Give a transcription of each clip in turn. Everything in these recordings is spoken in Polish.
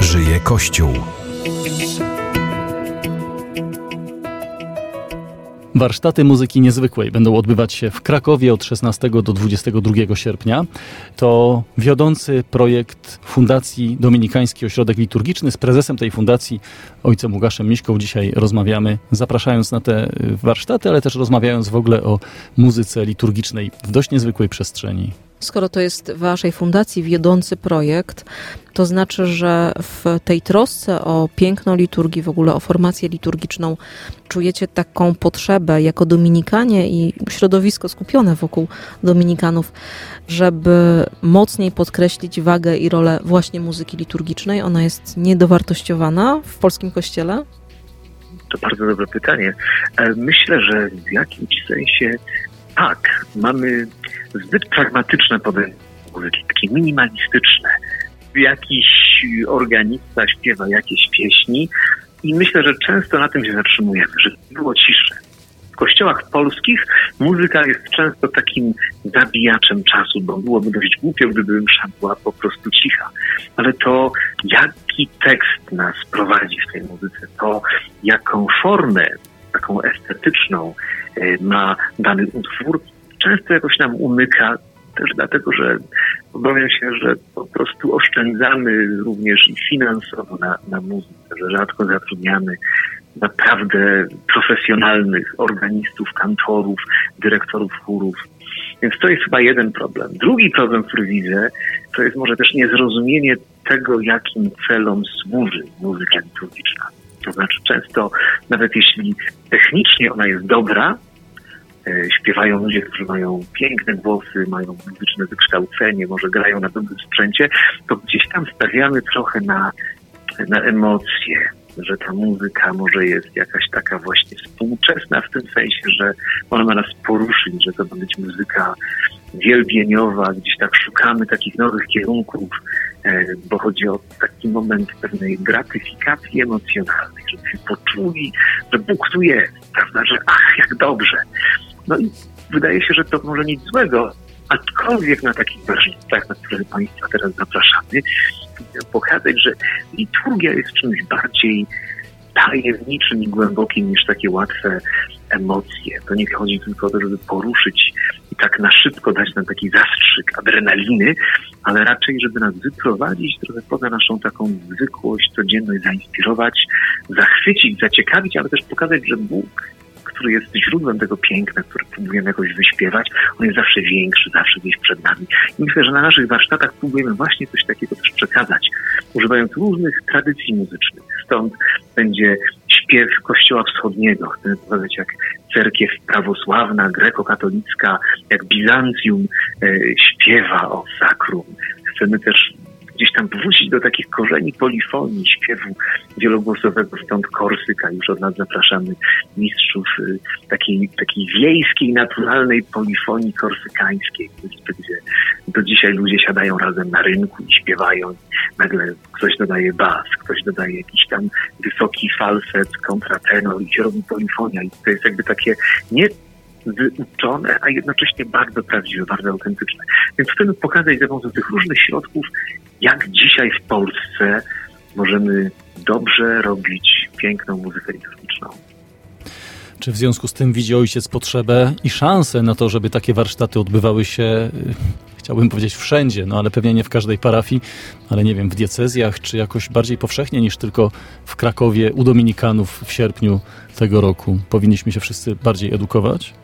żyje Kościół. Warsztaty muzyki niezwykłej będą odbywać się w Krakowie od 16 do 22 sierpnia. To wiodący projekt Fundacji Dominikański Ośrodek Liturgiczny. Z prezesem tej fundacji, ojcem Łukaszem Miśką, dzisiaj rozmawiamy, zapraszając na te warsztaty, ale też rozmawiając w ogóle o muzyce liturgicznej w dość niezwykłej przestrzeni. Skoro to jest w waszej fundacji wiodący projekt, to znaczy, że w tej trosce o piękną liturgię, w ogóle o formację liturgiczną, czujecie taką potrzebę jako Dominikanie i środowisko skupione wokół Dominikanów, żeby mocniej podkreślić wagę i rolę właśnie muzyki liturgicznej. Ona jest niedowartościowana w polskim kościele? To bardzo dobre pytanie. Myślę, że w jakimś sensie tak, mamy zbyt pragmatyczne podejście do muzyki, takie minimalistyczne. Jakiś organista śpiewa jakieś pieśni i myślę, że często na tym się zatrzymujemy, żeby było ciszy. W kościołach polskich muzyka jest często takim zabijaczem czasu, bo byłoby dość głupio, gdyby msza była po prostu cicha. Ale to, jaki tekst nas prowadzi w tej muzyce, to jaką formę, taką estetyczną ma dany utwór, często jakoś nam umyka, też dlatego, że obawiam się, że po prostu oszczędzamy również i finansowo na muzyce, że rzadko zatrudniamy naprawdę profesjonalnych organistów, kantorów, dyrektorów chórów. Więc to jest chyba jeden problem. Drugi problem, który widzę, to jest może też niezrozumienie tego, jakim celom służy muzyka liturgiczna. To znaczy często, nawet jeśli technicznie ona jest dobra, śpiewają ludzie, którzy mają piękne głosy, mają muzyczne wykształcenie, może grają na dobrym sprzęcie, to gdzieś tam stawiamy trochę na emocje, że ta muzyka może jest jakaś taka właśnie współczesna w tym sensie, że ona ma nas poruszyć, że to ma być muzyka wielbieniowa, gdzieś tak szukamy takich nowych kierunków, bo chodzi o taki moment pewnej gratyfikacji emocjonalnej, żebyśmy poczuli, że Bóg tu jest, prawda, że ach, jak dobrze. No i wydaje się, że to może nic złego, aczkolwiek na takich warsztatach, na które Państwa teraz zapraszamy, pokazać, że liturgia jest czymś bardziej tajemniczym i głębokim niż takie łatwe emocje. To nie chodzi tylko o to, żeby poruszyć i tak na szybko dać nam taki zastrzyk adrenaliny, ale raczej, żeby nas wyprowadzić trochę poza naszą taką zwykłość, codzienność, zainspirować, zachwycić, zaciekawić, ale też pokazać, że Bóg, który jest źródłem tego piękna, który próbujemy jakoś wyśpiewać, on jest zawsze większy, zawsze gdzieś przed nami. I myślę, że na naszych warsztatach próbujemy właśnie coś takiego też przekazać, używając różnych tradycji muzycznych. Stąd będzie śpiew Kościoła Wschodniego. Chcemy pokazać, jak cerkiew prawosławna, grekokatolicka, jak Bizancjum śpiewa o sakrum. Chcemy też gdzieś tam wrócić do takich korzeni polifonii, śpiewu wielogłosowego, stąd Korsyka. Już od nas zapraszamy mistrzów takiej wiejskiej, naturalnej polifonii korsykańskiej, gdzie do dzisiaj ludzie siadają razem na rynku i śpiewają. Nagle ktoś dodaje bas, ktoś dodaje jakiś tam wysoki falset, kontratenor i się robi polifonia. I to jest jakby takie nie wyuczone, a jednocześnie bardzo prawdziwe, bardzo autentyczne. Więc chcemy pokazać za pomocą tych różnych środków, jak dzisiaj w Polsce możemy dobrze robić piękną muzykę liturgiczną. Czy w związku z tym widzi ojciec potrzebę i szansę na to, żeby takie warsztaty odbywały się, chciałbym powiedzieć wszędzie, no ale pewnie nie w każdej parafii, ale nie wiem, w diecezjach, czy jakoś bardziej powszechnie niż tylko w Krakowie u Dominikanów w sierpniu tego roku? Powinniśmy się wszyscy bardziej edukować?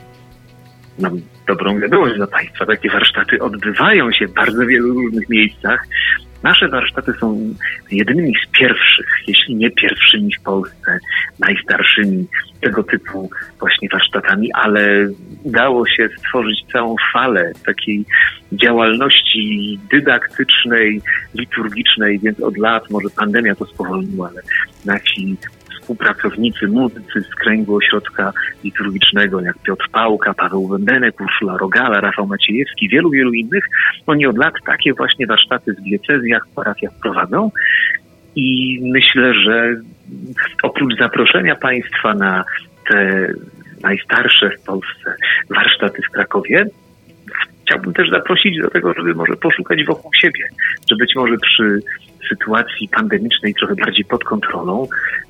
Mam dobrą wiadomość dla Państwa. Takie warsztaty odbywają się w bardzo wielu różnych miejscach. Nasze warsztaty są jedynymi z pierwszych, jeśli nie pierwszymi w Polsce, najstarszymi tego typu właśnie warsztatami, ale udało się stworzyć całą falę takiej działalności dydaktycznej, liturgicznej, więc od lat, może pandemia to spowolniła, ale nasi współpracownicy, muzycy z kręgu ośrodka liturgicznego, jak Piotr Pałka, Paweł Bębenek, Urszula Rogala, Rafał Maciejewski, wielu innych, oni od lat takie właśnie warsztaty w diecezjach, parafiach prowadzą i myślę, że oprócz zaproszenia Państwa na te najstarsze w Polsce warsztaty w Krakowie, chciałbym też zaprosić do tego, żeby może poszukać wokół siebie, że być może przy sytuacji pandemicznej trochę bardziej pod kontrolą,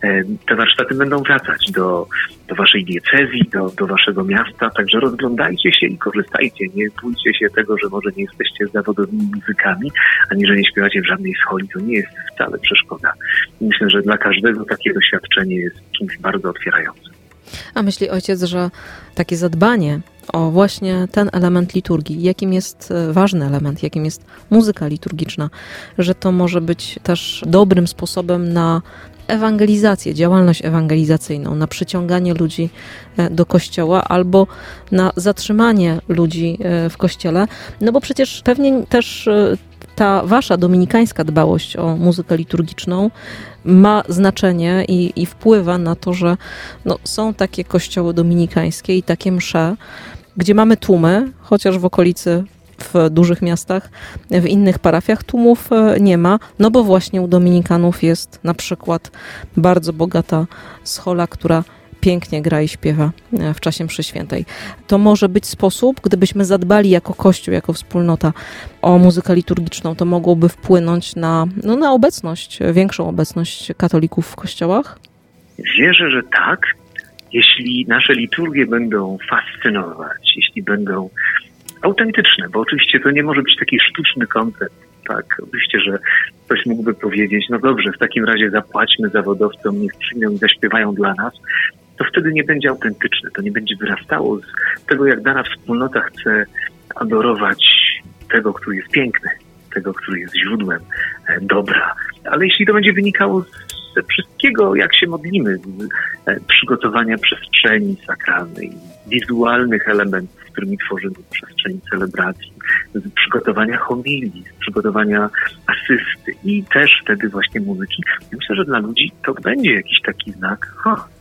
te warsztaty będą wracać do waszej diecezji, do waszego miasta, także rozglądajcie się i korzystajcie. Nie bójcie się tego, że może nie jesteście zawodowymi muzykami, ani że nie śpiewacie w żadnej scholi. To nie jest wcale przeszkoda. Myślę, że dla każdego takie doświadczenie jest czymś bardzo otwierającym. A myśli ojciec, że takie zadbanie o właśnie ten element liturgii, jakim jest ważny element, jakim jest muzyka liturgiczna, że to może być też dobrym sposobem na ewangelizację, działalność ewangelizacyjną, na przyciąganie ludzi do kościoła albo na zatrzymanie ludzi w kościele, no bo przecież pewnie też ta wasza dominikańska dbałość o muzykę liturgiczną ma znaczenie i wpływa na to, że są takie kościoły dominikańskie i takie msze, gdzie mamy tłumy, chociaż w okolicy, w dużych miastach, w innych parafiach tłumów nie ma, no bo właśnie u dominikanów jest na przykład bardzo bogata schola, która pięknie gra i śpiewa w czasie mszy świętej. To może być sposób, gdybyśmy zadbali jako Kościół, jako wspólnota o muzykę liturgiczną, to mogłoby wpłynąć na obecność, większą obecność katolików w kościołach? Wierzę, że tak. Jeśli nasze liturgie będą fascynować, jeśli będą autentyczne, bo oczywiście to nie może być taki sztuczny koncept, tak? Oczywiście, że ktoś mógłby powiedzieć, no dobrze, w takim razie zapłaćmy zawodowcom, niech przyjdą i zaśpiewają dla nas, to wtedy nie będzie autentyczne, to nie będzie wyrastało z tego, jak dana wspólnota chce adorować tego, który jest piękny, tego, który jest źródłem dobra. Ale jeśli to będzie wynikało ze wszystkiego, jak się modlimy, z przygotowania przestrzeni sakralnej, wizualnych elementów, którymi tworzymy przestrzeń celebracji, z przygotowania homilii, z przygotowania asysty i też wtedy właśnie muzyki. Myślę, że dla ludzi to będzie jakiś taki znak,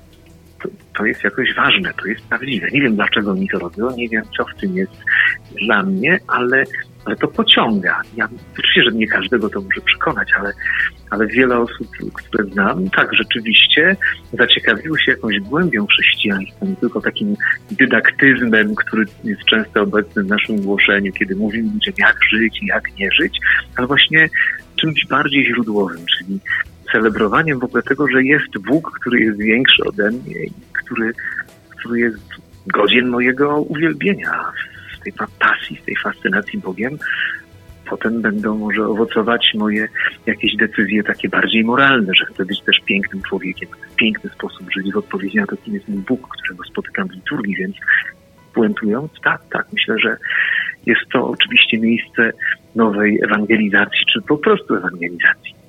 to jest jakoś ważne, to jest prawdziwe. Nie wiem, dlaczego oni to robią, nie wiem, co w tym jest dla mnie, ale to pociąga. Ja oczywiście, że nie każdego to może przekonać, ale wiele osób, które znam, tak rzeczywiście zaciekawiło się jakąś głębią chrześcijaństwa, nie tylko takim dydaktyzmem, który jest często obecny w naszym głoszeniu, kiedy mówimy ludziom, jak żyć i jak nie żyć, ale właśnie czymś bardziej źródłowym, czyli celebrowaniem w ogóle tego, że jest Bóg, który jest większy ode mnie i który jest godzien mojego uwielbienia, z tej pasji, z tej fascynacji Bogiem. Potem będą może owocować moje jakieś decyzje takie bardziej moralne, że chcę być też pięknym człowiekiem, w piękny sposób żyć w odpowiedzi na to, kim jest mój Bóg, którego spotykam w liturgii, więc puentując, tak, myślę, że jest to oczywiście miejsce nowej ewangelizacji, czy po prostu ewangelizacji.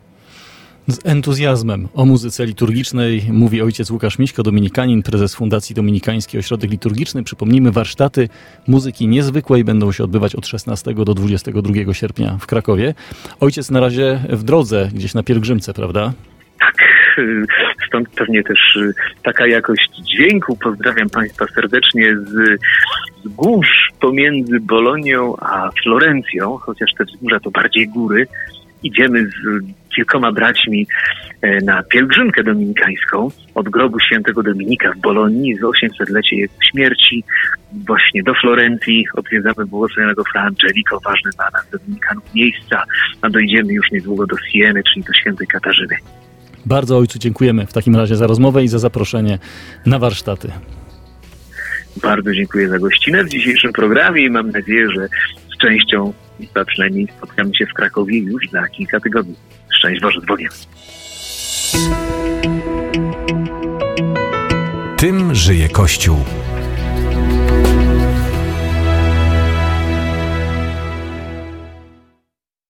Z entuzjazmem o muzyce liturgicznej mówi ojciec Łukasz Miśko, dominikanin, prezes Fundacji Dominikańskiej Ośrodek Liturgiczny. Przypomnijmy, warsztaty muzyki niezwykłej będą się odbywać od 16 do 22 sierpnia w Krakowie. Ojciec na razie w drodze, gdzieś na pielgrzymce, prawda? Tak, stąd pewnie też taka jakość dźwięku. Pozdrawiam Państwa serdecznie z górz pomiędzy Bolonią a Florencją, chociaż te wzgórza to bardziej góry. Idziemy z kilkoma braćmi na pielgrzymkę dominikańską od grobu świętego Dominika w Bolonii z 800-lecie jego śmierci właśnie do Florencji. Odwiedzamy błogosławionego Fra Angelico, ważne dla nas dominikanów miejsca, a dojdziemy już niedługo do Sieny, czyli do świętej Katarzyny. Bardzo ojcu dziękujemy w takim razie za rozmowę i za zaproszenie na warsztaty. Bardzo dziękuję za gościnę w dzisiejszym programie i mam nadzieję, że z częścią, a przynajmniej spotkamy się w Krakowie już za kilka tygodni. Szczęść Boże z Bogiem. Tym żyje Kościół.